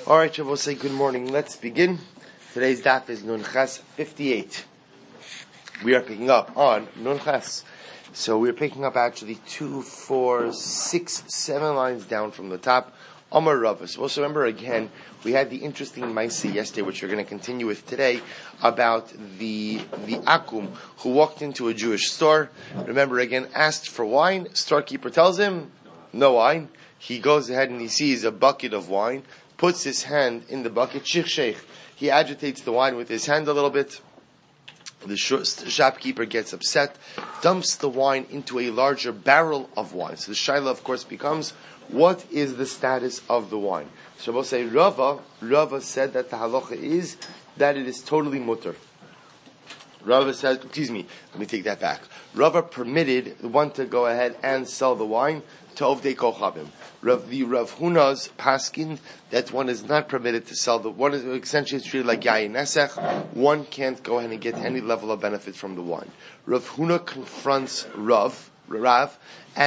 All right, Shavuot, say good morning. Let's begin. Today's daf is Nun Ches 58. We are picking up on Nun Ches. So we're picking up actually 2, 4, 6, 7 lines down from the top. Amar Rava. So also remember again, we had the interesting Maisi yesterday, which we're going to continue with today, about the Akum who walked into a Jewish store. Remember again, asked for wine. Storekeeper tells him, no wine. He goes ahead and he sees a bucket of wine, puts his hand in the bucket, sheikh. He agitates the wine with his hand a little bit. The shopkeeper gets upset, dumps the wine into a larger barrel of wine. So the shaila, of course, becomes, what is the status of the wine? So we'll say, Rava said that the halacha is that it is totally mutter. Rava says, let me take that back. Rava permitted one to go ahead and sell the wine to Ovdei Kochavim. The Rav Huna's paskin, that one is not permitted to sell the one, is essentially it's treated like yayin nesech. One can't go ahead and get any level of benefit from the wine. Rav Huna confronts Rava. Rav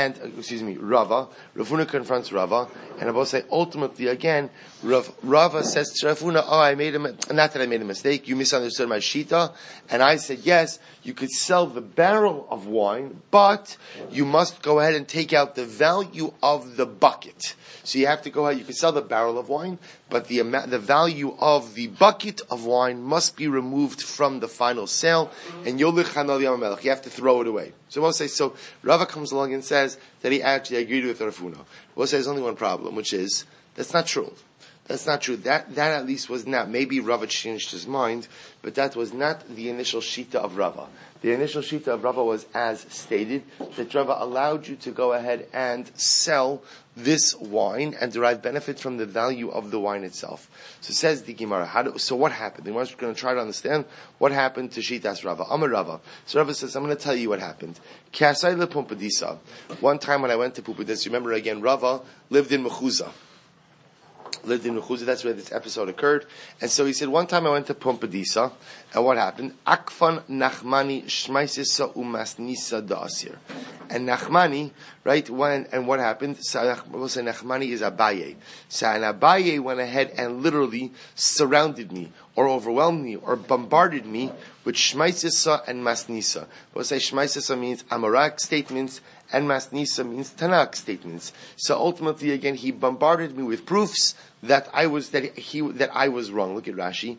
Huna confronts Rava, and I will say ultimately again, Rava says to Rav Huna, not that I made a mistake, you misunderstood my shita, and I said yes, you could sell the barrel of wine, but you must go ahead and take out the value of the bucket. So you have to go ahead, you can sell the barrel of wine, but the value of the bucket of wine must be removed from the final sale, and you have to throw it away. So we'll say, so Rava comes along and says that he actually agreed with Rav Huna. We'll say there's only one problem, which is, that's not true. That's not true. That at least was not, maybe Rava changed his mind, but that was not the initial shita of Rava. The initial shita of Rava was as stated, that Rava allowed you to go ahead and sell this wine and derive benefit from the value of the wine itself. So says the Gemara, so what happened? The Gemara is going to try to understand what happened to Shitas Rava. Amar Rava. So Rava says, I'm going to tell you what happened. One time when I went to Pumbedisa, remember again, Rava lived in Mechuzah. That's where this episode occurred. And so he said, one time I went to Pumbedisa, and what happened? Akfan Nachmani Shmaisisa Umasnisa Da'asir. And Nachmani, right, and what happened? So we'll say Nachmani is Abaye. So and Abaye went ahead and literally surrounded me, or overwhelmed me, or bombarded me with Shmaisisa and Masnisa. We'll say Shmaisisa means Amarak statements, and Masnisa means Tanakh statements. So ultimately, again, he bombarded me with proofs that I was wrong. Look at Rashi.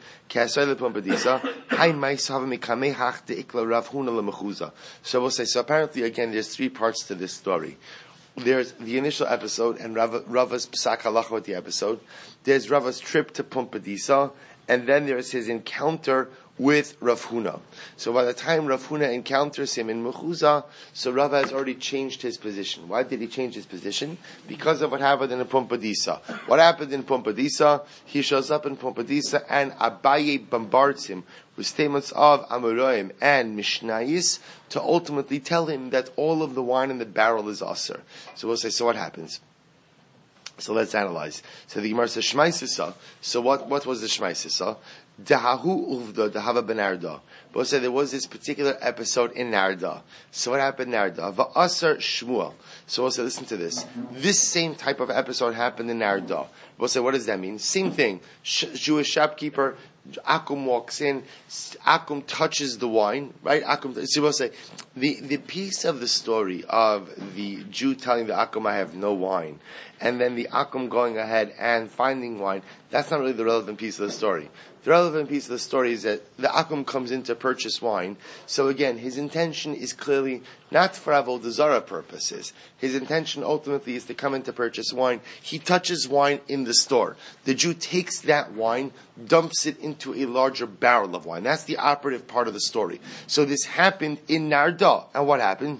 So we'll say, so apparently, again, there's 3 parts to this story. There's the initial episode and Rava's psak halacha with the episode. There's Rava's trip to Pumbedisa, and then there's his encounter with Rav Huna. So by the time Rav Huna encounters him in Mechuzah, so Rava has already changed his position. Why did he change his position? Because of what happened in Pumbedisa. What happened in Pumbedisa? He shows up in Pumbedisa and Abaye bombards him with statements of Amoraim and Mishnayis to ultimately tell him that all of the wine in the barrel is aser. So we'll say, so what happens? So let's analyze. So the Gemara says Shmaisisa. So what was the Shmaisisa? Dahahu uvda dahava ben Narda. But say there was this particular episode in Narda. So what happened in Narda? Va'asar Shmuel. So we'll say, listen to this. This same type of episode happened in Narda. We'll say, what does that mean? Same thing. Jewish shopkeeper, Akum walks in, Akum touches the wine, right? So we'll say, the piece of the story of the Jew telling the Akum, I have no wine, and then the Akum going ahead and finding wine, that's not really the relevant piece of the story. The relevant piece of the story is that the Akum comes in to purchase wine. So again, his intention is clearly not for Avodah Zarah purposes. His intention ultimately is to come in to purchase wine. He touches wine in the store. The Jew takes that wine, dumps it into a larger barrel of wine. That's the operative part of the story. So this happened in Narda. And what happened?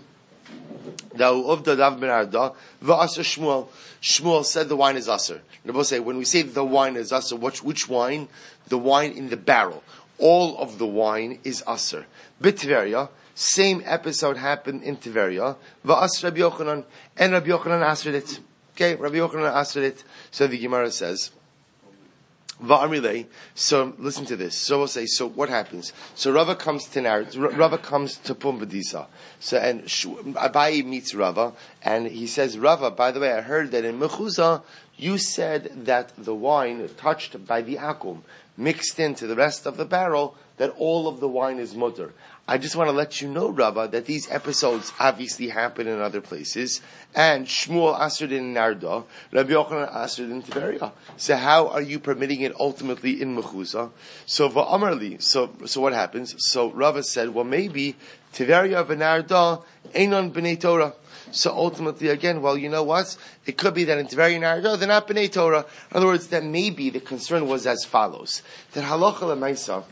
Shmuel said the wine is aser. We'll say, when we say the wine is aser, which wine? The wine in the barrel. All of the wine is aser. B'Tveria, same episode happened in Tveria. Va'as Rabbi Yochanan, and Rabbi Yochanan answered it. Okay, Rabbi Yochanan answered it. So the Gemara says, Va'amrilei. So listen to this. So we'll say, so what happens? So Rava comes to Pumbedisa. So and Abaye meets Rava, and he says, Rava, by the way, I heard that in Mechuzah You said that the wine touched by the akum, mixed into the rest of the barrel, that all of the wine is mutter. I just want to let you know, Rava, that these episodes obviously happen in other places, and Shmuel asred in Narda, Rabbi Yochanan asred in Tiberia. So how are you permitting it ultimately in Mechuza? So va'amarli, so what happens? So Rava said, well, maybe Tiberia v'Narda einon b'nei Torah. So ultimately, again, well, you know what? It could be that in Tiberia and Narda, they're not b'nei Torah. In other words, that maybe the concern was as follows: that halacha l'maisa,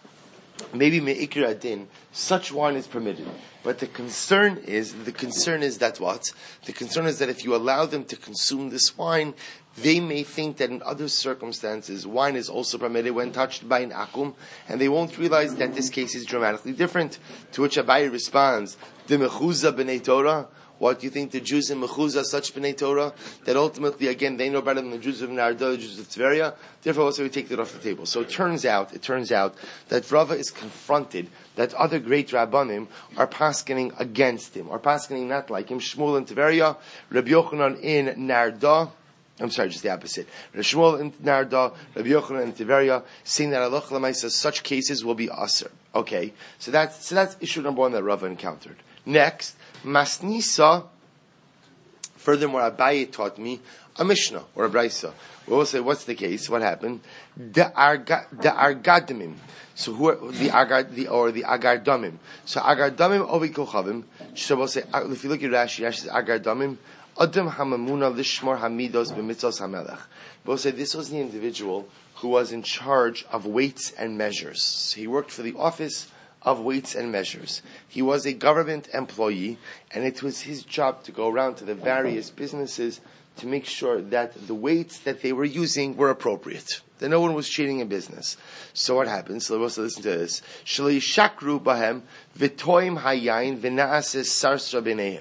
maybe me'ikra adin, such wine is permitted. But the concern is that what? The concern is that if you allow them to consume this wine, they may think that in other circumstances, wine is also permitted when touched by an akum, and they won't realize that this case is dramatically different. To which Abaye responds, "De mechuza b'nei Torah." What do you think the Jews in Mechuza are such b'nei Torah that ultimately, again, they know better than the Jews of Narda, the Jews of Tveria? Therefore, also we take that off the table. So it turns out that Rava is confronted that other great Rabbanim are paskening against him, are paskening not like him. Shmuel in Tveria, Rabbi Yochanan in Narda. I'm sorry, just the opposite. Shmuel in Narda, Rabbi Yochanan in Tiberia, saying that Allah Lamaisa, such cases will be aser. Okay, so that's issue number one that Rava encountered. Next, Masnisa. Furthermore, Abaye taught me a Mishnah or a Brisa. We will say, what's the case? What happened? The Argadamim. So who are the Agardamim? So Agardamim ovi kochavim. So we'll say, if you look at Rashi, Rashi says Agardamim. Adam hamamuna lishmor hamidos b'mitzos hamelech. We'll say this was the individual who was in charge of weights and measures. So he worked for the office of weights and measures. He was a government employee, and it was his job to go around to the various businesses to make sure that the weights that they were using were appropriate, that no one was cheating in business. So what happens? So let's listen to this. Shali shakru bahem v'toim hayayin v'naases sarsra b'neim.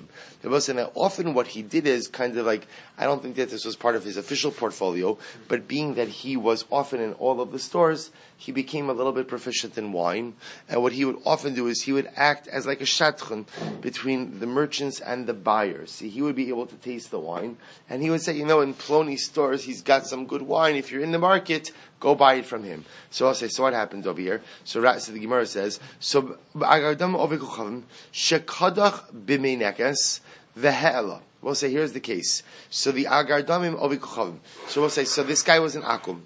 Often what he did is kind of like, I don't think that this was part of his official portfolio, but being that he was often in all of the stores, he became a little bit proficient in wine. And what he would often do is he would act as like a shatchun between the merchants and the buyers. See, he would be able to taste the wine, and he would say, in Plony stores, he's got some good wine. If you're in the market, go buy it from him. So I'll say, so what happened over here? So the Gemara says, so agardam ovikuchavim shekadach b'meinekes v'he'ela. We'll say, here's the case. So the agardamim ovikuchavim. So we'll say, so this guy was an akum.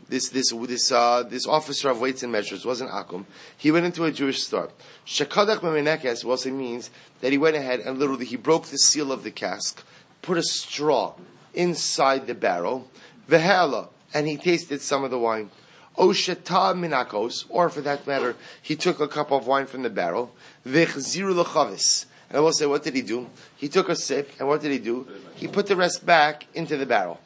This officer of weights and measures was an akum. He went into a Jewish store. Shekadach b'meinekes we'll say means that he went ahead and literally he broke the seal of the cask, put a straw inside the barrel, v'he'ela, and he tasted some of the wine. Osheta minakos, or for that matter, he took a cup of wine from the barrel. V'chziru lechavis. And I will say, what did he do? He took a sip, and what did he do? He put the rest back into the barrel.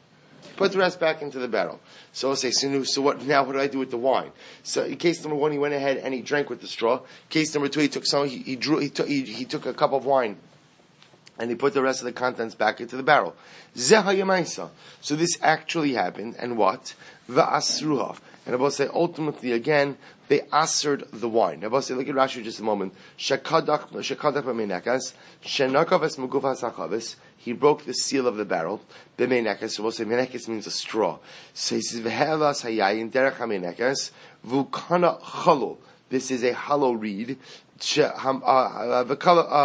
So I'll say, so what? Now, what do I do with the wine? So, in case number one, he went ahead and he drank with the straw. Case number two, he took some. He took a cup of wine, and he put the rest of the contents back into the barrel. Zehayamaisa. So this actually happened, and what? Va'asruha. And I will say, ultimately, again, they assered the wine. I will say, look at Rashi just a moment. Shekadach b'meinekas, shenakav es muguf hasachavis. He broke the seal of the barrel. B'meinekas. So we'll say, meinekas means a straw. So he says, v'he'elas hayayin derech ha'meinekas, v'ukana chalul. This is a hollow reed. It's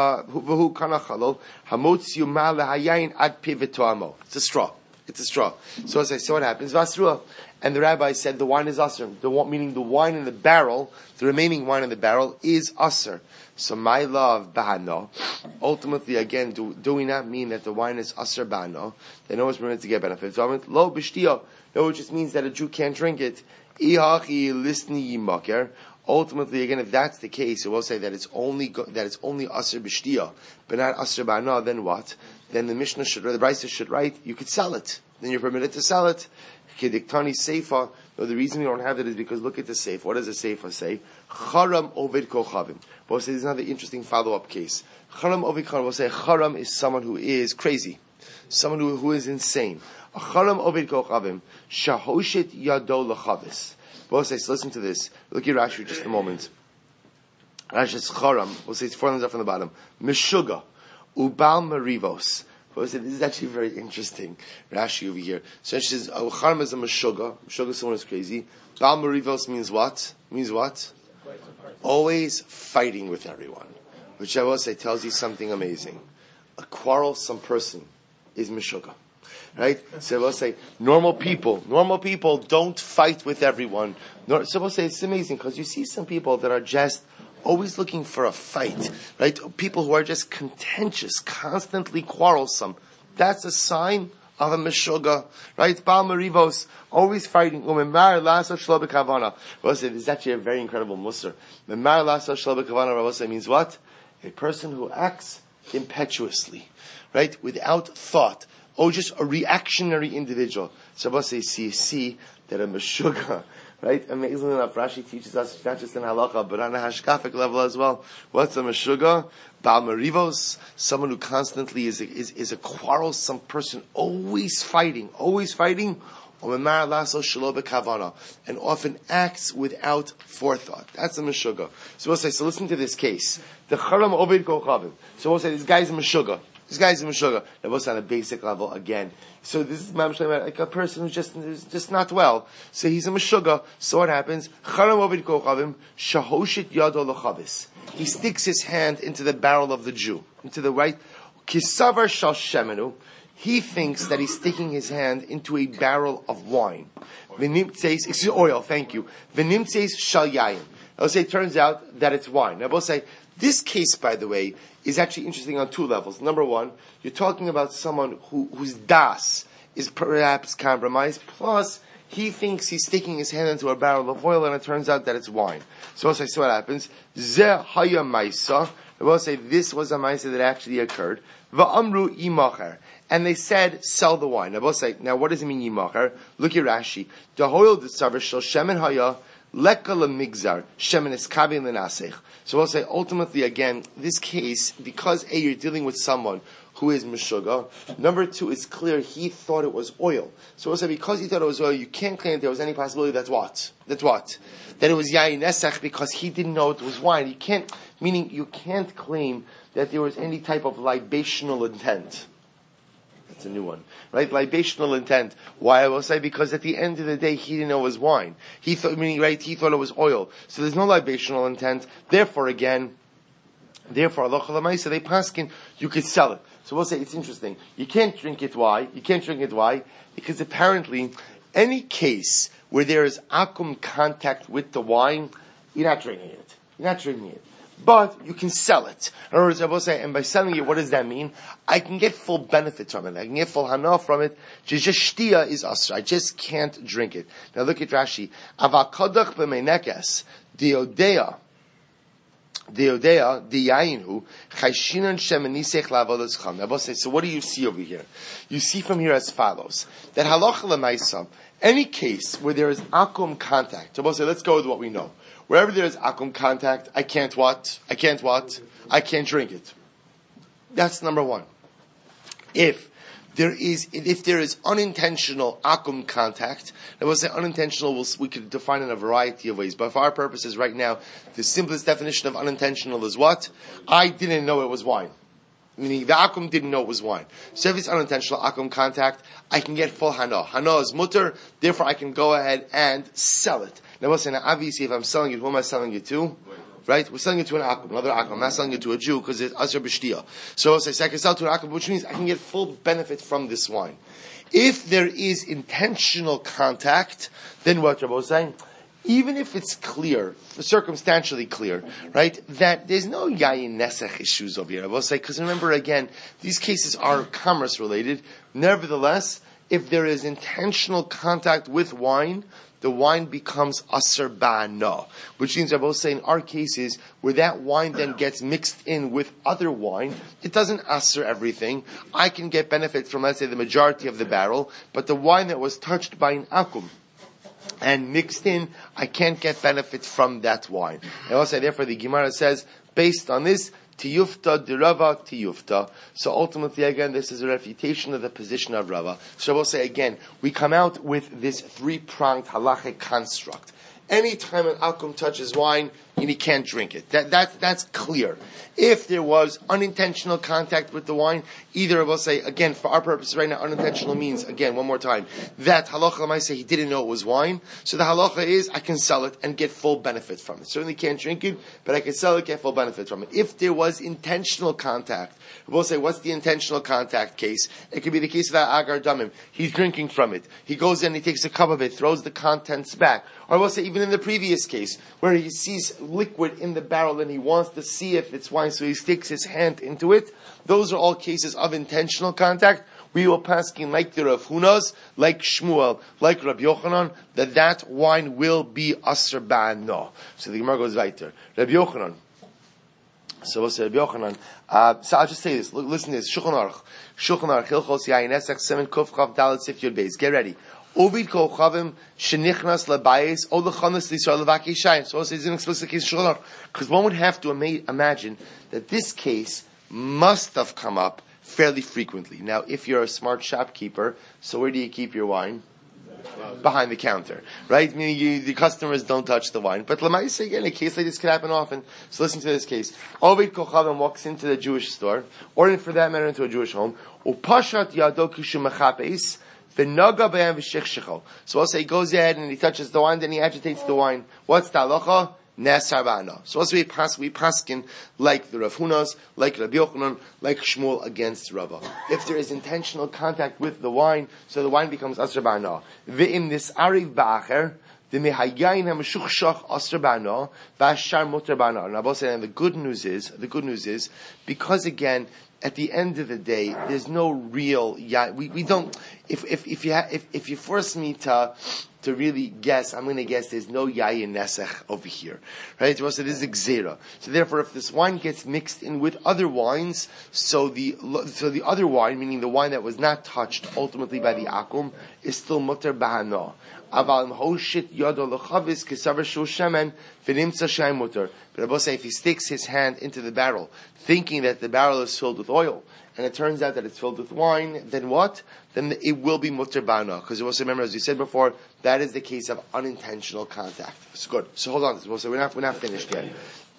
a straw. So as I saw, what happens? Vasrua. And the rabbi said the wine is aser. Meaning the wine in the barrel, the remaining wine in the barrel is aser. So my love, bahano. Ultimately, again, do we not mean that the wine is aser bahano? They know it's permitted to get benefits. Lo b'shtio. No, it just means that a Jew can't drink it. Ihachi lisni yimaker. Ultimately, again, if that's the case, it will say that it's only aser b'shtia, but not aser ba'ana. Then what? Then the Mishnah the Brisa should write, you could sell it. Then you're permitted to sell it. Kediktani seifa. No, the reason we don't have that is because look at the seifa. What does the seifa say? Charam ovid kochavim. But we'll say there's another interesting follow-up case. Charam ovid kochavim. We'll say charam is someone who is crazy, someone who is insane. Charam ovid kochavim shahoshet yado lachavis. We'll say, so listen to this. Look at Rashi just a moment. Rashi says charam. We'll say it's 4 lines up from the bottom. Meshuga ubal marivos. But this is actually very interesting. Rashi over here. So she says, Charm is a Meshuggah. Meshuggah, someone is crazy. Bal Merivos means what? Means what? Always fighting with everyone. Which I will say tells you something amazing. A quarrelsome person is Meshuggah. Right? So we'll say, normal people don't fight with everyone. So we'll say it's amazing because you see some people that are just always looking for a fight, right? People who are just contentious, constantly quarrelsome. That's a sign of a Meshuggah, right? Bal Merivos, always fighting. We'll say this is actually a very incredible musar. Means what? A person who acts impetuously, right? Without thought. Oh, just a reactionary individual. So we'll say, see that a Meshuggah, right? Amazingly enough, Rashi teaches us not just in halacha, but on a hashkafic level as well. What's a Meshuggah? Bal Merivos, someone who constantly is a quarrelsome person, always fighting, and often acts without forethought. That's a Meshuggah. So we'll say, so listen to this case. The Charam Ovid Kochavim. So we'll say, this guy's a Meshuggah. That was on a basic level again. So this is like a person who's just not well. So he's a Meshuggah. So what happens? He sticks his hand into the barrel of the Jew, into the right. Kisavar shal shemenu. He thinks that he's sticking his hand into a barrel of wine. Oil. Thank you. V'nimtzeis shal yayin. I'll say it turns out that it's wine. Now we'll say this case, by the way, is actually interesting on two levels. Number one, you're talking about someone whose das is perhaps compromised, plus he thinks he's sticking his hand into a barrel of oil and it turns out that it's wine. So what happens? Zeh haya maisa. I will say this was a maisa that actually occurred. Va'amru imacher. And they said, sell the wine. I will say, now what does it mean imacher? Look at Rashi. Dahoil d'tzavar shel shemen haya leka lemigzar shemen eskavin lenasech. So we'll say, ultimately, again, this case, because A, you're dealing with someone who is Meshuggah. Number two, it's clear he thought it was oil. So we'll say, because he thought it was oil, you can't claim there was any possibility that's what? That it was yayin nesach because he didn't know it was wine. You can't claim that there was any type of libational intent. That's a new one, right? Libational intent. Why? I will say because at the end of the day, he didn't know it was wine. He thought it was oil. So there's no libational intent. Therefore, Allah Lamaisa, they paskin, you could sell it. So we'll say it's interesting. You can't drink it. Why? Because apparently, any case where there is akum contact with the wine, you're not drinking it. But you can sell it. In other words, I will say, and by selling it, what does that mean? I can get full benefit from it. I can get full hana from it. Just shtia is asr. I just can't drink it. Now look at Rashi. Avakadach b'meinekes diodea diyayinu chayshinan shemenisech lavodas cham. I will say, so what do you see over here? You see from here as follows. That halacha l'maisa, any case where there is akum contact. So I will say, let's go with what we know. Wherever there is akum contact, I can't drink it. That's number one. If there is unintentional akum contact, I will say unintentional, we could define in a variety of ways, but for our purposes right now, the simplest definition of unintentional is what? I didn't know it was wine. Meaning the akum didn't know it was wine. So if it's unintentional akum contact, I can get full hana. Hana is mutter, therefore I can go ahead and sell it. Now, obviously, if I'm selling it, who am I selling it to? Right? We're selling it to an akum, another akum. I'm not selling it to a Jew because it's asher b'shtia. So I say I can sell to an akum, which means I can get full benefit from this wine. If there is intentional contact, then what Rabbi was saying, even if it's clear, circumstantially clear, right, that there's no yayin nesech issues over here. I will say, because remember again, these cases are commerce related. Nevertheless, if there is intentional contact with wine, the wine becomes aser ba'ana, which means I will say in our cases where that wine then gets mixed in with other wine, it doesn't aser everything. I can get benefit from, let's say, the majority of the barrel, but the wine that was touched by an akum and mixed in, I can't get benefit from that wine. I will say, therefore, the Gemara says, based on this, tiyufta dirava tiyufta. So ultimately, again, this is a refutation of the position of Rava. So we'll say again, we come out with this three-pronged halachic construct. Any time an akum touches wine, and he can't drink it. That's clear. If there was unintentional contact with the wine, either we'll say, again, for our purposes right now, unintentional means, again, one more time, that halacha might say he didn't know it was wine, so the halacha is, I can sell it and get full benefit from it. Certainly can't drink it, but I can sell it, get full benefit from it. If there was intentional contact, we'll say, what's the intentional contact case? It could be the case of that agar damim. He's drinking from it. He goes in, he takes a cup of it, throws the contents back. Or we'll say, even in the previous case, where he sees liquid in the barrel and he wants to see if it's wine, so he sticks his hand into it. Those are all cases of intentional contact. We will paskin like the Rav Hunas, like Shmuel, like Rabbi Yochanan, that wine will be aser ba'ano. So the Gemara goes right there. Rabbi Yochanan. So we'll say Rabbi Yochanan. So I'll just say this. Listen to this. Shulchan Aruch, Hilchos Yayin Esach Seven Kuf Chav Dalet Sif Yud Beis. Get ready. Ovid kochavim shenichnas labayis o lechanas l'Yisrael levaki shayim. So it's an explicit case of Shulchan Aruch, because one would have to imagine that this case must have come up fairly frequently. Now, if you're a smart shopkeeper, so where do you keep your wine? Behind the counter, right? Meaning the customers don't touch the wine. But Lamaisa, again, a case like this could happen often. So listen to this case. Ovid Kochavim walks into the Jewish store, or for that matter into a Jewish home. Upashat yado kishu mechapes. So I'll say he goes ahead and he touches the wine, then he agitates the wine. What's the halacha? Nesar ba'ano. So also we paskin like the Rav Hunas, like Rabbi Yochanan, like Shmuel against Rava. If there is intentional contact with the wine, so the wine becomes asr ba'ano. Ve'im nis'ariv ba'acher, the mehayayin ha'meshuchshach asr ba'ano, v'ashar muter ba'ano. Now, both saying the good news is, because again, at the end of the day, there's no real, we don't, if you force me to really guess, I'm going to guess there's no yayin nesech over here. Right? So this is gzera. So therefore, if this wine gets mixed in with other wines, so the other wine, meaning the wine that was not touched ultimately by the akum, is still muter bahano. Aval hoshit yodo lechavis kesaver shul shemen v'nimtza shayim muter. But Rabbi say if he sticks his hand into the barrel, thinking that the barrel is filled with oil, and it turns out that it's filled with wine, then what? Then it will be mutter ba'ana. Because also remember, as we said before, that is the case of unintentional contact. So good. So hold on. So we're not finished yet.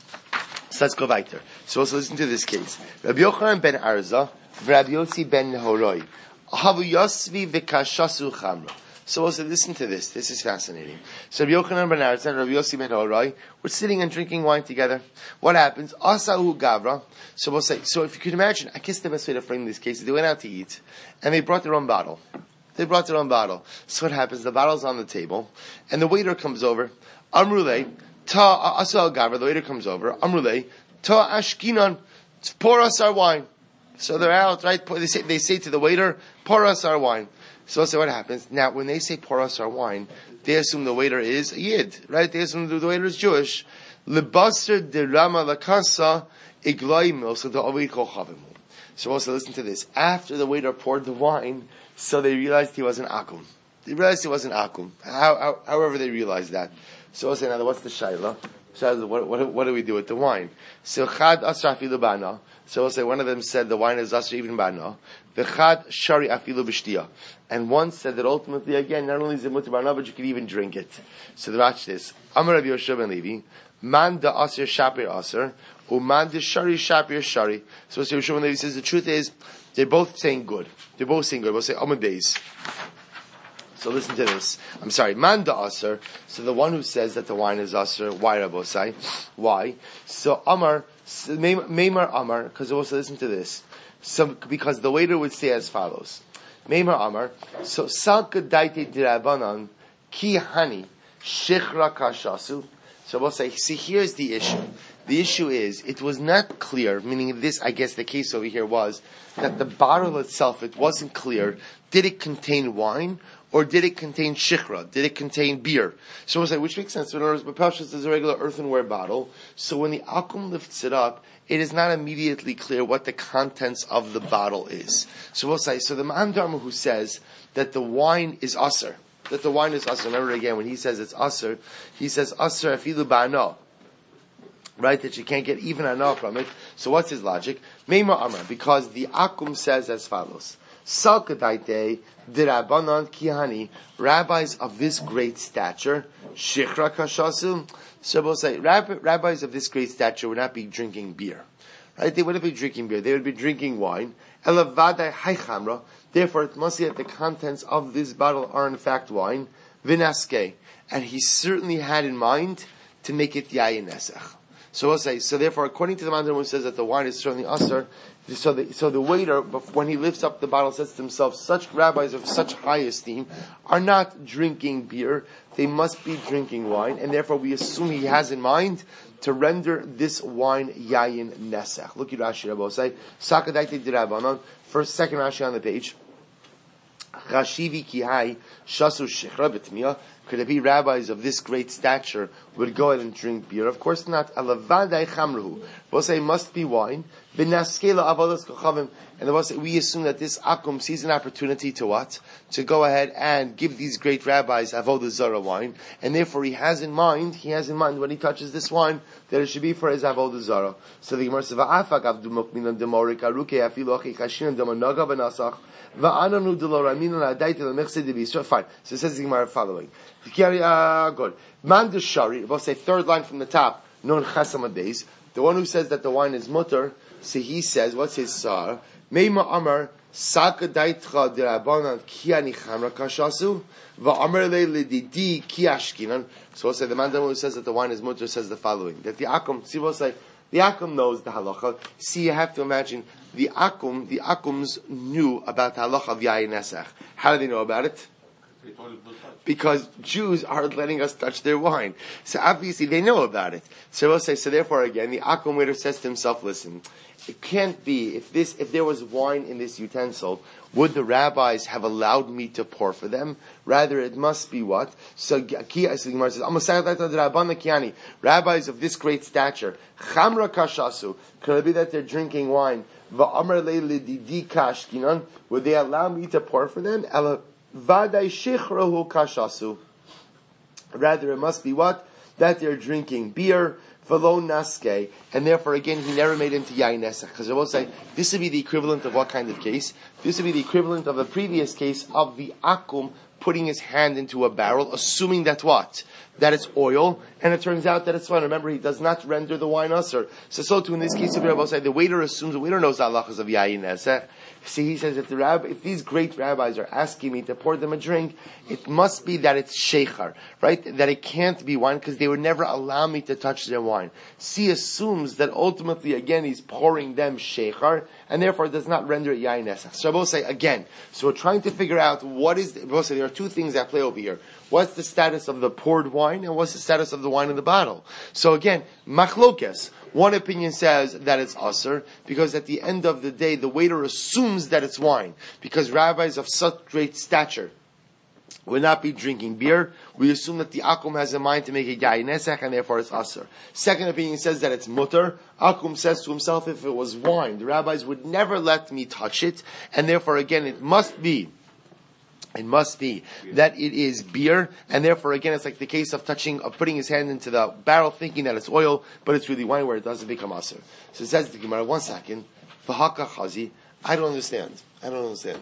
So let's go weiter. So also listen to this case. Rabbi Yochanan ben Arza, Rabbi Yossi ben Horoi, Havu Yosvi v'kashasu chamra. So also listen to this. This is fascinating. So Rabbi Yochanan ben Arza and Rabbi Yossi ben Horoi were sitting and drinking wine together. What happens? Asahu gavra. So we'll say, so if you could imagine, I guess the best way to frame this case is they went out to eat, and they brought their own bottle. So what happens? The bottle's on the table, and the waiter comes over. Amrule, ta asal gavra. The waiter comes over. Amrule, ta ashkinon. Pour us our wine. So they're out, right? They say to the waiter, pour us our wine. So what happens? Now, when they say pour us our wine, they assume the waiter is a Yid, right? They assume the waiter is Jewish. Lebasser de Rama lakasa igloim. So the Ovid kochavim. So also listen to this. After the waiter poured the wine, so they realized he wasn't akum. However they realized that. So also now, what's the shayla? So what do we do with the wine? So chad asra afilu ba'ana. So we'll say one of them said the wine is asra even ba'ana. V'chad shari afilu b'shtiya. And one said that ultimately, again, not only is it mutar ba'ana, but you can even drink it. So watch this. Amar Rav Yoshua ben Levi, man da asr shapir asr, uman da shari shapir shari. So Rav Yoshua ben Levi says the truth is, they're both saying good. We'll say Amar Beis. So listen to this. I'm sorry, man da asr. So the one who says that the wine is asr, why Rabosai? Why? So Amar, Meimar Amar, because also listen to this. So because the waiter would say as follows. Meimar Amar, so salka daite dirabanan ki hani shechra kashasu. So we'll say, see, here's the issue. The issue is, it was not clear, meaning this, I guess the case over here was, that the bottle itself, it wasn't clear, did it contain wine, or did it contain shichra? Did it contain beer? So we'll say, which makes sense. In other words, Bapashas is a regular earthenware bottle, so when the akum lifts it up, it is not immediately clear what the contents of the bottle is. So we'll say, so the Ma'am Dharma who says that the wine is asr, remember again, when he says it's asr, he says asr afilu ba'ano. Right, that you can't get even anah from it. So what's his logic? Meimar Amar, because the akum says as follows. Salkadaite dirabanan kihani, rabbis of this great stature, shichra kashasu. So we'll say, rabbis of this great stature would not be drinking beer. Right? They wouldn't be drinking beer. They would be drinking wine. Elavadai haichamra. Therefore, it must be that the contents of this bottle are in fact wine. Vinaske. And he certainly had in mind to make it yayin nesach. So we'll say, so therefore, according to the Mandarin who says that the wine is certainly usher, so the waiter, when he lifts up the bottle, says to himself, such rabbis of such high esteem are not drinking beer, they must be drinking wine, and therefore we assume he has in mind to render this wine yayin nesach. Look at Rashi Rabbi say, Sakadaiti dirabanan, second Rashi on the page. Rashivi kihai shasu shechra b'tmiyah. Could it be rabbis of this great stature would go ahead and drink beer? Of course not. Alavadai chamruhu. We'll say it must be wine. B'naskela avodas kochavim. And we'll say we assume that this akum sees an opportunity to what? To go ahead and give these great rabbis avodah zara wine. And therefore he has in mind when he touches this wine that it should be for his avodah zara. So the Gemara says, "Va'afak avdu mukminan demorik aruke afilu achi kashinan demanaga v'nasach va'ananu deloraminu la'adaita l'mechse debisra." Fine. So it says the Gemara following. Good. Man Shari, we'll say third line from the top, non chasam days. The one who says that the wine is mutter, so he says, what's his sar? Meima Amar, Sakadaitcha dirabanan kiani chamra kashasu, va'amar le'lididi kiashkinan. So we'll say the man who says that the wine is mutter says the following, that the akum, see we'll say, the akum knows the halacha. See, you have to imagine, the akums knew about the halacha of yayin nesach. How do they know about it? Because Jews aren't letting us touch their wine. So obviously they know about it. So we'll say, so therefore again, the akum waiter says to himself, listen, it can't be, if there was wine in this utensil, would the rabbis have allowed me to pour for them? Rather, it must be what? So Gemara says, rabbis of this great stature, chamra kashasu, could it be that they're drinking wine? Would they allow me to pour for them? Vaday shichrahu kashasu. Rather, it must be what? That they're drinking beer, velo naske, and therefore again he never made into yayin nesach. Because I will say, this would be the equivalent of what kind of case? This would be the equivalent of the previous case of the akum putting his hand into a barrel, assuming that what? That it's oil, and it turns out that it's wine. Remember, he does not render the wine usher. So too in this case, the waiter assumes, the waiter knows the halachas of yayin nesach. See, he says, if these great rabbis are asking me to pour them a drink, it must be that it's sheikhar, right? That it can't be wine, because they would never allow me to touch their wine. See, assumes that ultimately, again, he's pouring them sheikhar, and therefore does not render it yayin nesach. So I will say, again, so we're trying to figure out there are two things that play over here. What's the status of the poured wine, and what's the status of the wine in the bottle? So again, machlokes. One opinion says that it's usher, because at the end of the day, the waiter assumes that it's wine, because rabbis of such great stature will not be drinking beer. We assume that the akum has in mind to make a yayin nesach, and therefore it's usher. Second opinion says that it's mutter. Akum says to himself, if it was wine, the rabbis would never let me touch it, and therefore again, it must be that it is beer, and therefore again it's like the case of putting his hand into the barrel thinking that it's oil, but it's really wine where it doesn't become aser. So it says to the Gemara, 1 second, V'haka chazi, I don't understand. I don't understand.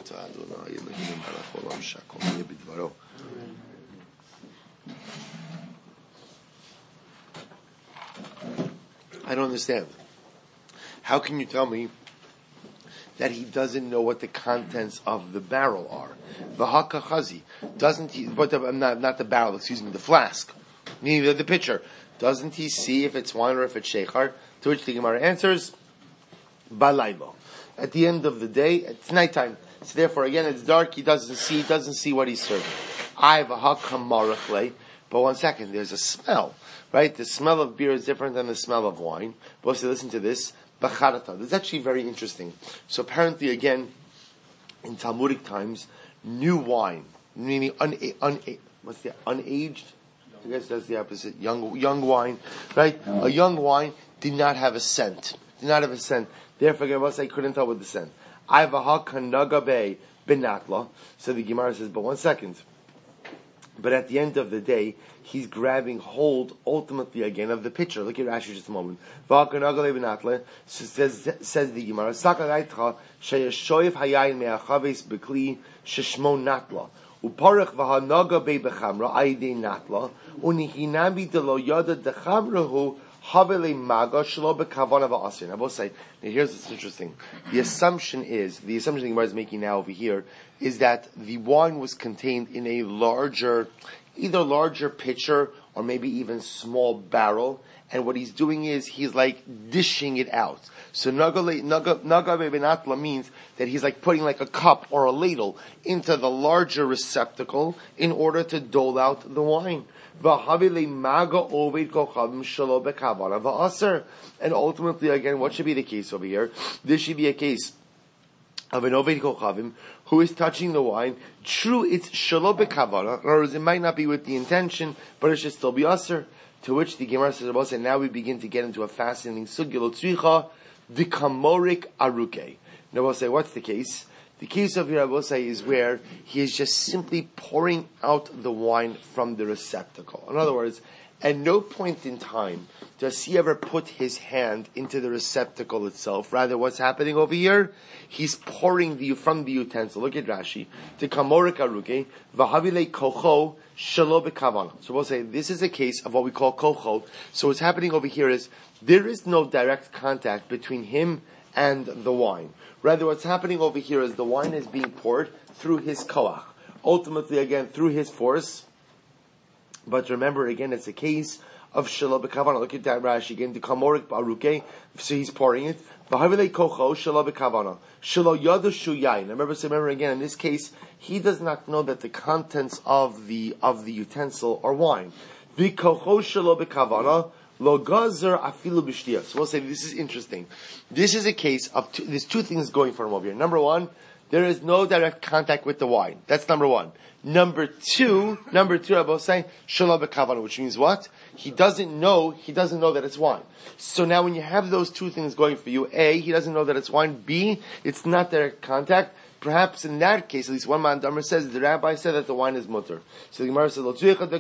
How can you tell me that he doesn't know what the contents of the barrel are? V'haka chazi, doesn't he? But not the barrel. Excuse me, the flask, meaning the pitcher. Doesn't he see if it's wine or if it's sheikhar? To which the Gemara answers, balaylo. At the end of the day, it's nighttime. So therefore, again, it's dark. He doesn't see what he's serving. I v'haka marachle. But 1 second, there's a smell, right? The smell of beer is different than the smell of wine. But so listen to this. Bacharata. This is actually very interesting. So apparently, again, in Talmudic times, new wine, meaning unaged? I guess that's the opposite. Young wine, right? A young wine did not have a scent. Therefore, I couldn't tell with the scent. So the Gemara says, but 1 second. But at the end of the day, he's grabbing hold, ultimately again, of the pitcher. Look at Rashi just a moment. Says the Gemara, Sheyeshoyev hayayin me'achaves b'kli sheshmo natla. Uparach v'hanaga be'bechamra ayidei natla. Unihinami delo yada dechamrahu havele maga shlo bekavana v'asin. I will say, now here's what's interesting. The assumption the Gemara is making now over here, is that the wine was contained in a either larger pitcher or maybe even small barrel, and what he's doing is he's like dishing it out. So naga benatla means that he's like putting like a cup or a ladle into the larger receptacle in order to dole out the wine. And ultimately, again, what should be the case over here? This should be a case of an Oved Kochavim who is touching the wine. True, it's shelo bekavana. In other words, it might not be with the intention, but it should still be aser. To which the Gemara says, and now we begin to get into a fascinating sugya lotzricha dikamorik aruke. Now we'll say, what's the case? The case of here, I will say, is where he is just simply pouring out the wine from the receptacle. In other words, at no point in time does he ever put his hand into the receptacle itself. Rather, what's happening over here? He's pouring from the utensil. Look at Rashi. Dikamorik aruke v'havile kocho shelo bekavana. So we'll say this is a case of what we call kocho. So what's happening over here is there is no direct contact between him and the wine. Rather, what's happening over here is the wine is being poured through his koach. Ultimately, again, through his force. But remember, again, it's a case of shelo bekavana. Look at that Rashi again. The kamorik baruke. So he's pouring it. V'havilei kocho shelo bekavana. Shelo yadu shuyayin. Remember again, in this case, he does not know that the contents of the utensil are wine. The kocho shelo bekavana. Lo gazer afilu b'shtiyah. So we'll say this is interesting. This is a case of there's two things going for him over here. Number one, there is no direct contact with the wine. That's number one. Number two, I will say shelo bekavana, which means what? He doesn't know that it's wine. So now when you have those two things going for you, A, he doesn't know that it's wine. B, it's not direct contact. Perhaps in that case, at least one man Damar says, the rabbi said that the wine is mutter. So the Gemara says,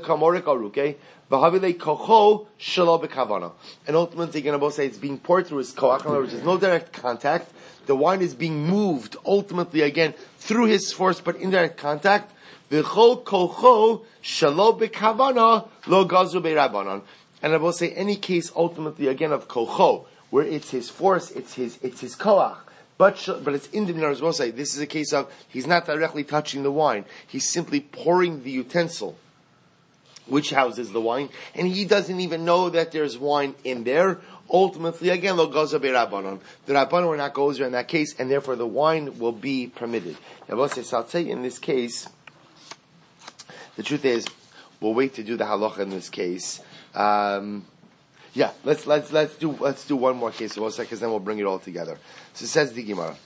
and ultimately, again, I will say it's being poured through his koach. In other words, there's no direct contact. The wine is being moved, ultimately, again, through his force, but indirect contact. And I will say any case, ultimately, again, of kocho, where it's his force, it's his koach. But it's in the minor as well. Say this is a case of he's not directly touching the wine; he's simply pouring the utensil, which houses the wine, and he doesn't even know that there's wine in there. Ultimately, again, lo goza be'rabbanon. The rabbanon will not gozer in that case, and therefore the wine will be permitted. Now, I'll say in this case, the truth is, we'll wait to do the halacha in this case. Yeah, let's do one more case, because then we'll bring it all together. So it says the Gemara.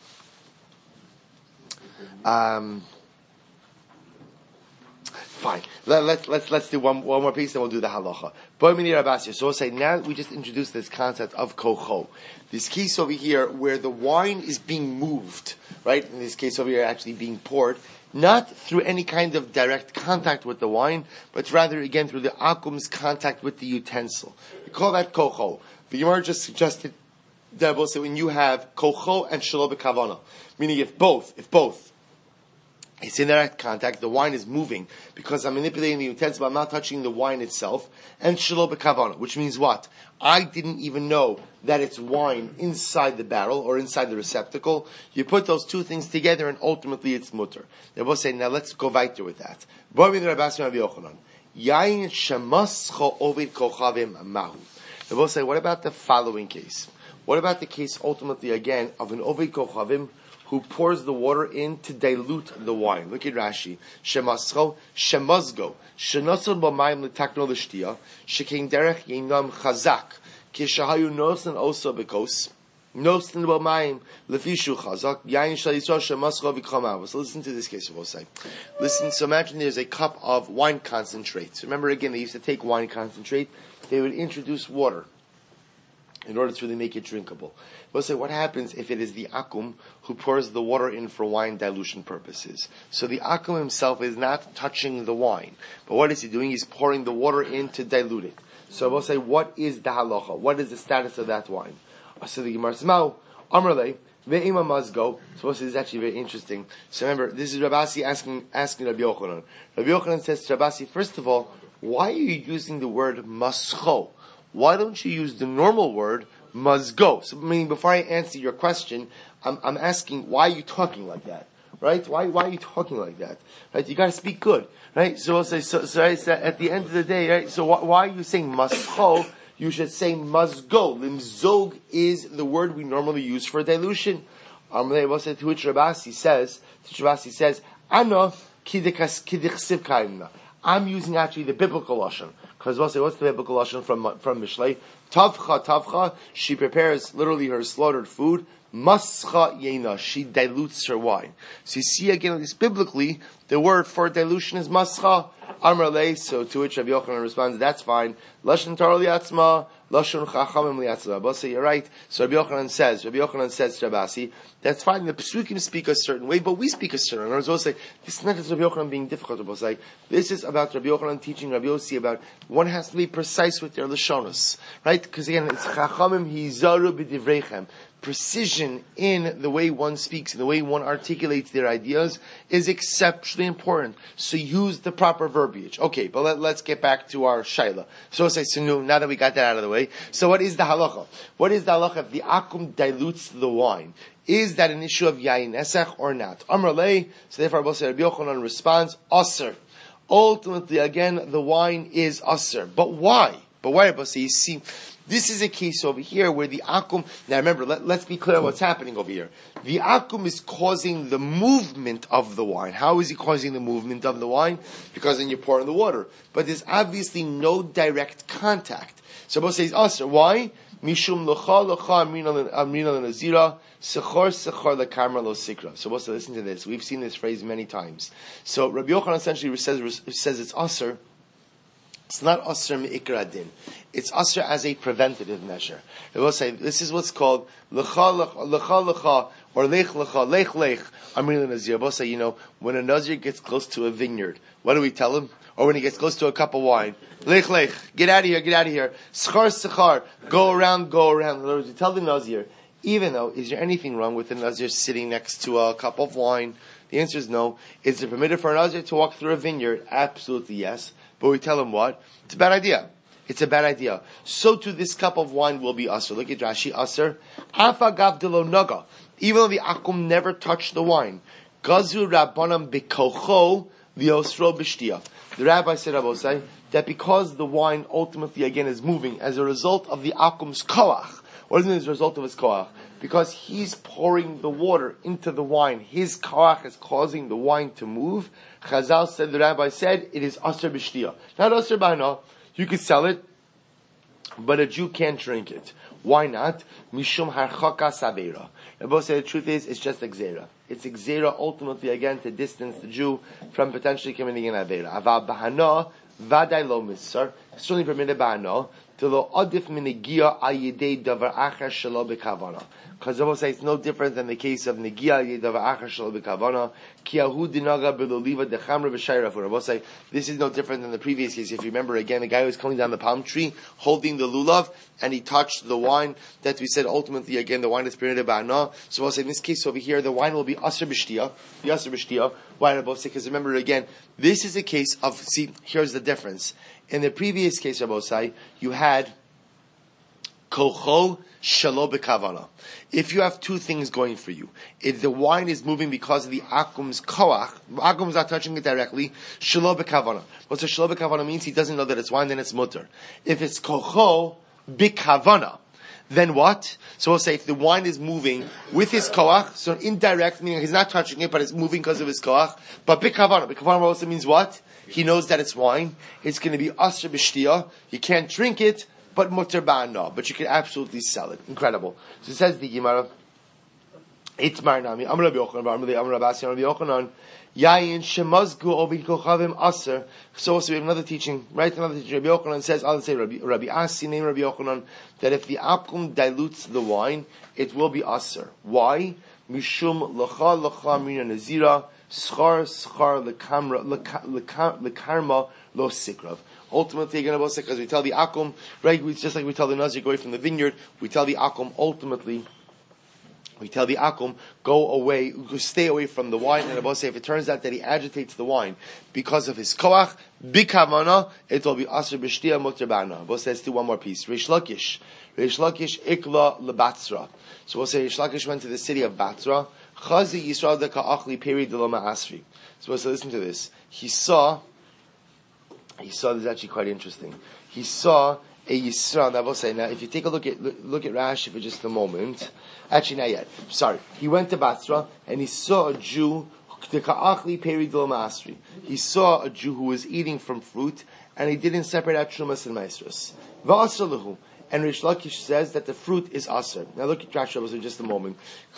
Fine. Let's do one more piece, and we'll do the halacha. So we'll say now we just introduced this concept of kocho. This case over here where the wine is being moved, right? In this case over here, actually being poured, not through any kind of direct contact with the wine, but rather again through the akum's contact with the utensil. We call that kocho. The Gemara just suggested that we'll say when you have kocho and shelo bekavana, meaning if both it's in direct contact, the wine is moving because I'm manipulating the utensil, but I'm not touching the wine itself, and shelo bekavana, which means what? I didn't even know that it's wine inside the barrel or inside the receptacle. You put those two things together and ultimately it's mutter. They will say, now let's go weiter with that. They will say, what about the following case? What about the case ultimately again of an Oved Kochavim who pours the water in to dilute the wine? Look at Rashi. Shemascho, shemazgo, shenosel b'mayim l'takno l'shtia, shekein derech yinam chazak, kishahayu nosen oso bekos, nosen b'mayim lefishu chazak, yain shal yisrael shemascho v'kamav. So listen to this case, we'll say. Listen, so imagine there's a cup of wine concentrate. So remember again, they used to take wine concentrate, they would introduce water. in order to really make it drinkable. We'll say, what happens if it is the akum who pours the water in for wine dilution purposes? So the akum himself is not touching the wine, but what is he doing? He's pouring the water in to dilute it. So we'll say, what is the halacha? What is the status of that wine? So the Gemara says, "Mao Amrle ve'ima mazgo." So this is actually very interesting. So remember, this is Rabasi asking Rabbi Yochanan. Rabbi Yochanan says to Rabasi, first of all, why are you using the word mascho? Why don't you use the normal word mazgo? So meaning, before I answer your question, I'm asking, why are you talking like that? Right? Why are you talking like that? Right? You got to speak good. Right? So I'll say, so at the end of the day, right? So why are you saying mascho? You should say mazgo. Limzog is the word we normally use for dilution. To which Rabasi says, Ana kidichsiv kaimna. I'm using actually the biblical lashon. Because we'll say, what's the biblical lashon from Mishlei? Tavcha, she prepares literally her slaughtered food. Mascha yena, she dilutes her wine. So you see again, at least biblically, the word for dilution is mascha. Amrle, so to which Rabbi Yochanan responds, that's fine. Lashon Torah liatzma, lashon chachamim liatzma. But say, you're right. So Rabbi Yochanan says to Rabasi, that's fine. The Pesukim speak a certain way, but we speak a certain way. And I was say, this is not just Rabbi Yochanan being difficult. But say, this is about Rabbi Yochanan teaching Rabbi Yossi about one has to be precise with their lashonos, right? Because again, it's chachamim hizaru b'divreichem. Precision in the way one speaks and the way one articulates their ideas is exceptionally important. So use the proper verbiage. Okay, but let's get back to our shaila. So say, now that we got that out of the way, so what is the halacha? What is the halacha if the akum dilutes the wine? Is that an issue of yayin esech or not? Amrlei, so therefore Rabbi Yochanan responds, aser. Ultimately, again, the wine is aser. But why? Rabbi, you see, this is a case over here where the akum, now remember, let's be clear what's happening over here. The akum is causing the movement of the wine. How is he causing the movement of the wine? Because then you pour in the water. But there's obviously no direct contact. So Rabbi says, Aser, why? Mishum lecha amrina l'nazira, sechor lekamra lo sikra. So Rabbi, listen to this. We've seen this phrase many times. So Rabbi Yochanan essentially says it's Aser. It's not asr me'ikra din. It's asr as a preventative measure. It will say, this is what's called lecha, or lech. Amrina nazir. It will say, when a nazir gets close to a vineyard, what do we tell him? Or when he gets close to a cup of wine, lech, get out of here. Schar, go around. In other words, you tell the nazir, even though, is there anything wrong with the nazir sitting next to a cup of wine? The answer is no. Is it permitted for a nazir to walk through a vineyard? Absolutely yes. But we tell him what? It's a bad idea. It's a bad idea. So too, this cup of wine will be aser. Look at Rashi, aser. Afa gavdelo naga. Even though the akum never touched the wine. Gazu rabbanam bikocho liosro b'shtia. The rabbi said, Rabosai, that because the wine ultimately again is moving as a result of the akum's koach. What is it as a result of his koach? Because he's pouring the water into the wine. His koach is causing the wine to move. Chazal said, the rabbi said, it is aser b'shtia. Not aser b'hana. You could sell it, but a Jew can't drink it. Why not? Mishum harchaka sabeira. Rabbi said the truth is, it's just exera. It's exera ultimately again to distance the Jew from potentially committing an avera. Ava b'hana vaday lo misar. It's certainly permitted b'hana. Because I will say it's no different than the case of negia yedavar achar shelo b'kavana. Kiyahu dinaga b'loliva dechamra b'shayrafu. I will say this is no different than the previous case. If you remember again, the guy was coming down the palm tree holding the lulav and he touched the wine. That we said ultimately again the wine is permitted b'ana. So I will say in this case over here the wine will be aser b'shtia. The aser b'shtia. Why I will say? Because remember again, this is a case of here's the difference. In the previous case of Osai, you had kocho shelo b'kavana. If you have two things going for you, if the wine is moving because of the akum's koach, akum is not touching it directly, shelo b'kavana. What's a shelo b'kavana means? He doesn't know that it's wine, then it's mutter. If it's kocho b'kavana, then what? So we'll say if the wine is moving with his koach, so indirect, meaning he's not touching it, but it's moving because of his koach. But b'kavana also means what? He knows that it's wine. It's going to be asr b'shtia. You can't drink it, but mutter ba'ana. But you can absolutely sell it. Incredible. So it says the Gemara, Itmar nami. Amar Rabbi Yochanan. Amar Rabbi Asi. Rabbi Yochanan. Yayin shemazgu ovid kochavim aser. So we have another teaching, right? Another teaching. Rabbi Yochanan says, I'll say Rabbi Asi, name Rabbi Yochanan, that if the akum dilutes the wine, it will be aser. Why? Mishum lacha mina nazira schar lekarma lo sikrav. Ultimately, again, because we tell the akum, right? It's just like we tell the nazir go away from the vineyard. We tell the akum ultimately. We tell the akum, go away, stay away from the wine. And Abba say, if it turns out that he agitates the wine because of his koach, bikavana, it will be asr b'shtia muter b'ana. Abba says, do one more piece. Reish Lakish ikla lebatzra. So we'll say, Reish Lakish went to the city of Batra. Chazi Yisrael de ka'achli peri de lo ma'asri. So we'll say, listen to this. He saw, this is actually quite interesting. He saw a Yisrael. Now, say, now, if you take a look at Rashi for just a moment, actually not yet. Sorry, he went to Batra and he saw a Jew. He saw a Jew who was eating from fruit and he didn't separate out Shumas and Maestros. And Reish Lakish says that the fruit is aser. Now look at Rashi for just a moment.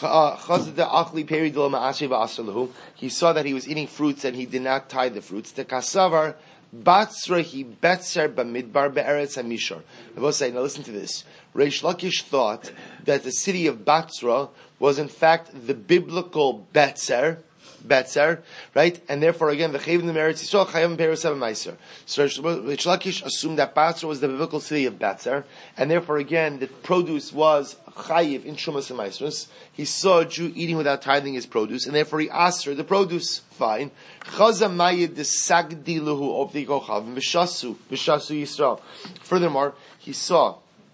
He saw that he was eating fruits and he did not tie the fruits. The kasavar. Batzra he betzer b'midbar be'eretz hamishar. I will say, now listen to this. Reish Lakish thought that the city of Batzra was in fact the biblical Betzer, right? And therefore, again, the Chayim the Meretz Yisrael Chayim Perusam Meiser. So Reish Lakish assumed that Batzra was the biblical city of Betzer, and therefore, again, the produce was Chayiv in Shumas and Meisros. He saw a Jew eating without tithing his produce, and therefore he asked her the produce. Fine. Furthermore, he saw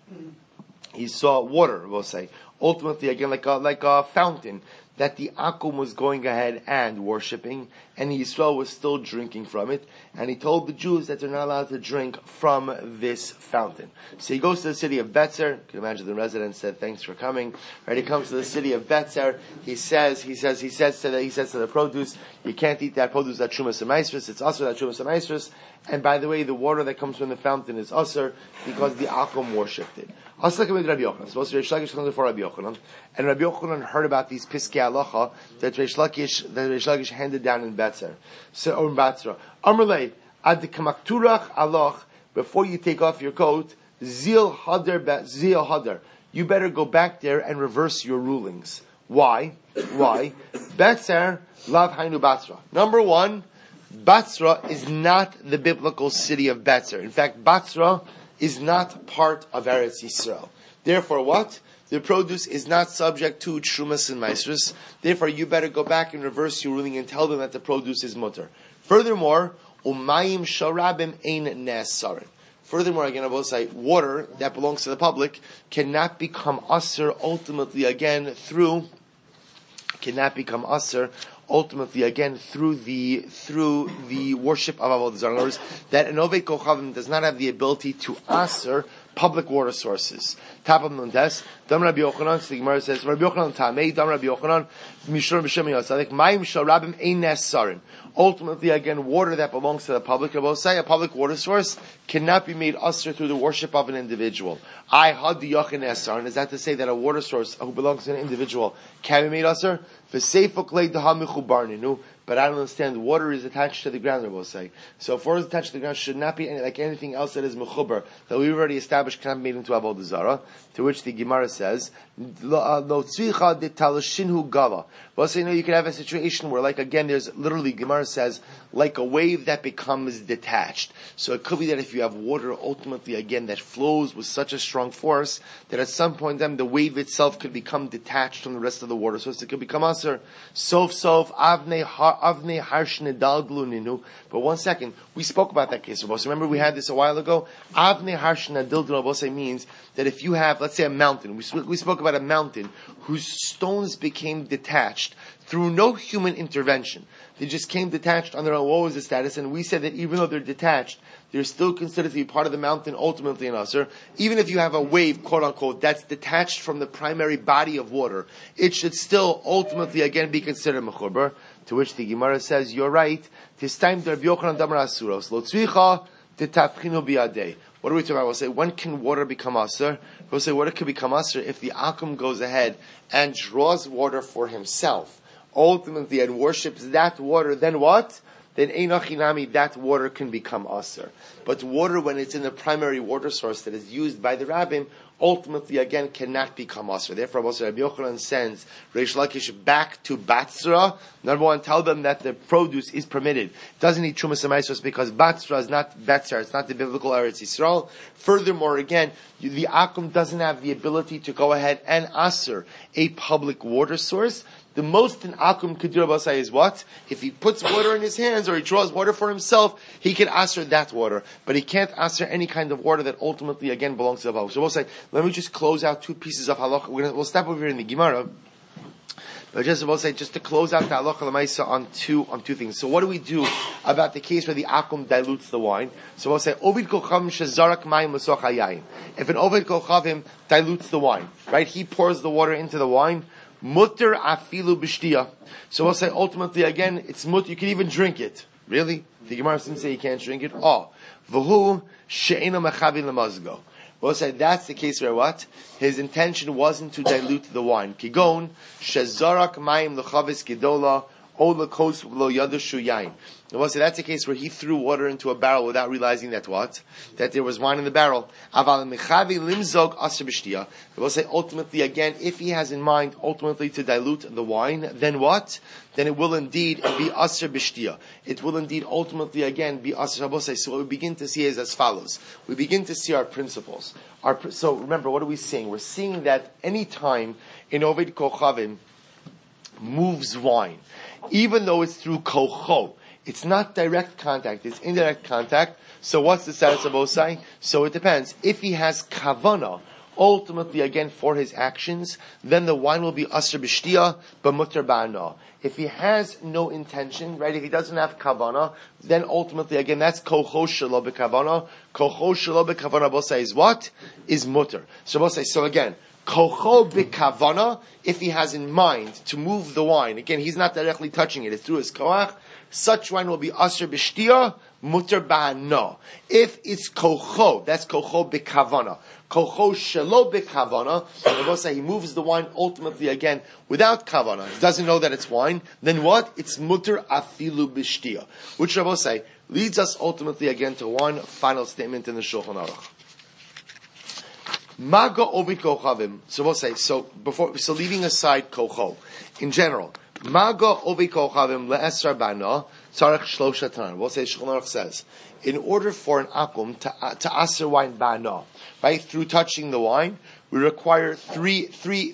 water, we'll say. Ultimately, again, like a fountain that the Akum was going ahead and worshipping, and Yisrael was still drinking from it, and he told the Jews that they're not allowed to drink from this fountain. So he goes to the city of Betzer. You can imagine the resident said, "Thanks for coming." Right? He comes to the city of Betzer. He says to the produce, "You can't eat that produce, that Shumas and Maestros. It's usher, that Shumas and Maestros. And by the way, the water that comes from the fountain is usher because the Akum worshipped it." Asla came with Rabbi Yochanan. Supposed to Reish Lakish comes before Rabbi Yochanan, and Rabbi Yochanan heard about these piskei halacha that Reish Lakish handed down in Betzer, or in Batra. Amrlei ad kamakturach aloch. Before you take off your coat, zil hadar. You better go back there and reverse your rulings. Why? Betzer lav hainu Batra. Number one, Batra is not the biblical city of Betzer. In fact, Batra is not part of Eretz Yisrael. Therefore, what? The produce is not subject to Trumas and Maestros. Therefore, you better go back and reverse your ruling and tell them that the produce is mutter. Furthermore, umayim sharabim ein nesarin. Furthermore, again, I will say, water that belongs to the public cannot become usher ultimately again through the worship of Avodah Zarah. In other words, that an Oved Kochavim does not have the ability to answer public water sources. Tapam Nundes, Dam Rabbi Yochanan, so the Gemara says, Rabbi Yochanan Tamei, Dam Rabbi Yochanan, Mishur B'Shem Yosadik, Mayim Shal Rabim Ein Nesarin. Ultimately, again, water that belongs to the public, I will say, a public water source cannot be made usher through the worship of an individual. I had the Yachin Nesarin. Is that to say that a water source who belongs to an individual can be made usher? But I don't understand. Water is attached to the ground, I will say. So if water is attached to the ground, should not be like anything else that is mechuber that we already established cannot be made into Avodah Zarah. To which the Gemara says, "Lo tzricha de talashinhu gala." Well, so you can have a situation where, like again, there's literally Gemara says like a wave that becomes detached. So it could be that if you have water, ultimately again that flows with such a strong force that at some point then the wave itself could become detached from the rest of the water, so it could become aser. Sof avne harshne dalglu ninu. But one second, we spoke about that case. Remember we had this a while ago. Avne harshne dalglu means that if you have, let's say, a mountain. We spoke about a mountain whose stones became detached through no human intervention. They just came detached on their own. What was the status? And we said that even though they're detached, they're still considered to be part of the mountain, ultimately in Asr. Even if you have a wave, quote unquote, that's detached from the primary body of water, it should still ultimately again be considered mechuber. To which the Gemara says, you're right. This time, Rabbi Yochanan Damar Asuros Lo tzricha tetafchinu biyadei. What are we talking about? We'll say, when can water become asr? We'll say, water can become asr if the akum goes ahead and draws water for himself, ultimately, and worships that water, then what? Then einachinami, that water can become asr. But water, when it's in the primary water source that is used by the rabbim, ultimately again cannot become asr. Therefore, Rabbi Yochanan sends Reish Lakish back to Batzra. Number one, tell them that the produce is permitted. It doesn't need Trumas and Maisos because Batzra is not Betzar, it's not the biblical Eretz Yisrael. Furthermore, again, the Akum doesn't have the ability to go ahead and asr a public water source. The most an Akum could do, Rabbi say, is what? If he puts water in his hands or he draws water for himself, he can asr that water. But he can't asr any kind of water that ultimately, again, belongs to the Baal. So we'll say, let me just close out two pieces of halacha. We'll stop over here in the Gemara. But we'll say, just to close out the halacha l'maisa on two things. So what do we do about the case where the Akum dilutes the wine? So we'll say, Ovid kochavim shezarak mayim l'soch hayayin. If an Ovid kochavim dilutes the wine, right? He pours the water into the wine, mutter afilu b'shtiya. So we'll say ultimately again, it's mutter. You can even drink it. Really? The Gemara seems to say you can't drink it. Oh, v'hu she'ena mechavi lemazgo. We'll say that's the case where what? His intention wasn't to dilute the wine. Kigon shezarak mayim lechavis gedola o lekos lo yadashu yain. We'll say that's the case where he threw water into a barrel without realizing that what? That there was wine in the barrel. Aval mechavi limzog asr b'shtiya. We'll say ultimately again, if he has in mind ultimately to dilute the wine, then what? Then it will indeed be asr b'shtiya. It will indeed ultimately again be asr. We'll say, so what we begin to see is as follows. We begin to see our principles. So remember, what are we seeing? We're seeing that any time in Oved Kochavim moves wine, even though it's through kocho, it's not direct contact, it's indirect contact. So what's the status of Osai? So it depends. If he has kavana, ultimately again for his actions, then the wine will be asr b'shtiya, but mutter ba'ana. If he has no intention, right, if he doesn't have kavana, then ultimately again that's kocho shelo b'kavana. Kocho shelo b'kavana Bosai is what? Is mutter. So Bosai, so again, kocho b'kavana, if he has in mind to move the wine, again, he's not directly touching it, it's through his koach, such wine will be asr b'shtiya, mutter ba'ana. If it's kocho, that's kocho b'kavana. Kocho shelo b'kavana, and we'll say he moves the wine ultimately again without kavana. He doesn't know that it's wine. Then what? It's mutter afilu b'shtiya. Which Rabbi say leads us ultimately again to one final statement in the Shulchan Aruch. Maga ovid kochavim. So we'll say, so leaving aside kocho, in general, Maga ovid kochavim le'esrar bana tzarech shlosha tanan. We'll say, Shulchan Aruch says, in order for an akum to aser wine bana, right, through touching the wine, we require three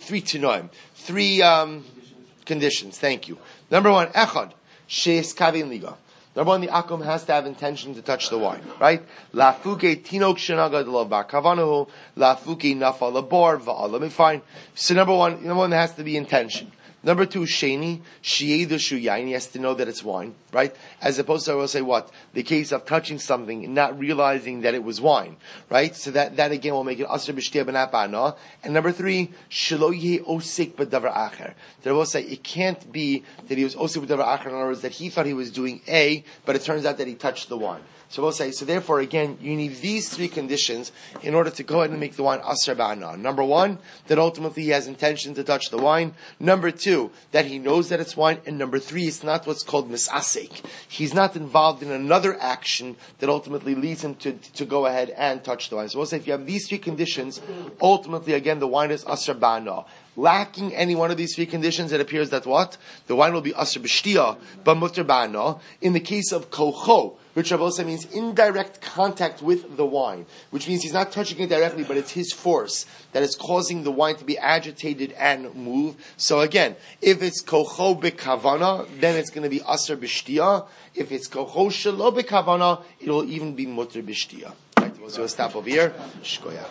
conditions. Thank you. Number one, echad, she'es kavin liga. Number one, the akum has to have intention to touch the wine, right? Lafuke tinok shenaga delav bar kavanahu, lafuke nafal labor va'alam. Fine. So number one, there has to be intention. Number two, sheni, shiedu shuyain, he has to know that it's wine, right? As opposed to, I will say what? The case of touching something and not realizing that it was wine, right? So that again will make it asr b'shtiya b'nat ba'ana. And number three, shelo yeh osik b'davar acher. That will say, it can't be that he was osik b'davar acher, in other words, that he thought he was doing A, but it turns out that he touched the wine. So we'll say, so therefore again, you need these three conditions in order to go ahead and make the wine asr ba'ana. Number one, that ultimately he has intention to touch the wine. Number two, that he knows that it's wine. And number three, it's not what's called misasek. He's not involved in another action that ultimately leads him to go ahead and touch the wine. So we'll say, if you have these three conditions, ultimately again, the wine is asr ba'ana. Lacking any one of these three conditions, it appears that what? The wine will be asr b'shtiya, but mutter ba'ana. In the case of kocho, which Rav Osa means indirect contact with the wine, which means he's not touching it directly, but it's his force that is causing the wine to be agitated and move. So again, if it's kocho b'kavana, then it's going to be asr b'shtiya. If it's kocho shelo b'kavana, it will even be mutter b'shtiya. Right, we'll do a stop over here. Shkoyach.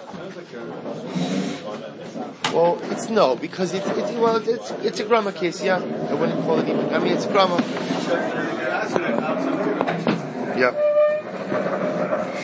Well, it's no, because it's a grammar case, yeah. I wouldn't call it even. I mean, it's grammar. Yep.